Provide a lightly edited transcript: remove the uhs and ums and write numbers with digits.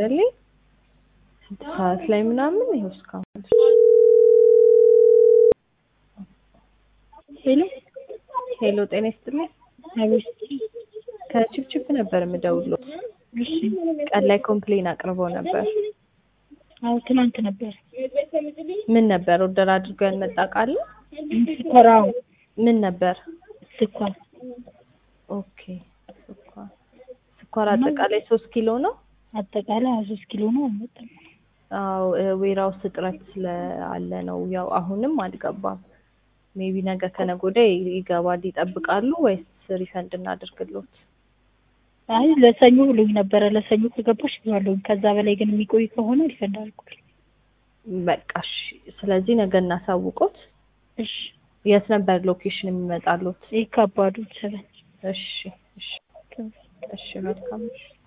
አይደል? ሰዓት ላይ ምናምን ይሄው እስካሁን ሄሎ ጤና ይስጥልኝ። ከቺፕቺፕ ነበር የምደውለው። ቀን ላይ ኮምፕሌን አቅርበው ነበር። አዎ ትናንት ነበር። ምን ነበር ኦርደር አድርገው ያልመጣ ቃል? ስኳራው ምን ነበር? ስኳር። ኦኬ ስኳር አጠቃላይ 3 ኪሎ ነው። አጠቃላይ 3 ኪሎ ነው አልመጣም። አዎ ዌራውስ እጥረት ስላለ ነው። ያው አሁንም አልገባም። ሜቢ ነገ ከነገ ወዲያ ይገባል ይጠብቃሉ ወይስ ሪፈንድ እናድርግሎት? አይ ለሰኞ ብሎኝ ነበረ። ለሰኞ ከገባሽ ይዋለው። ከዛ በላይ ግን የሚቆይ ከሆነ ሪፈንድ አድርጉልኝ። በቃሽ። ስለዚህ ነገ እናሳውቆት። እሺ። የት ነበር ሎኬሽን የሚመጣሉት? ይካባዱ ሰበን። እሺ መልካም።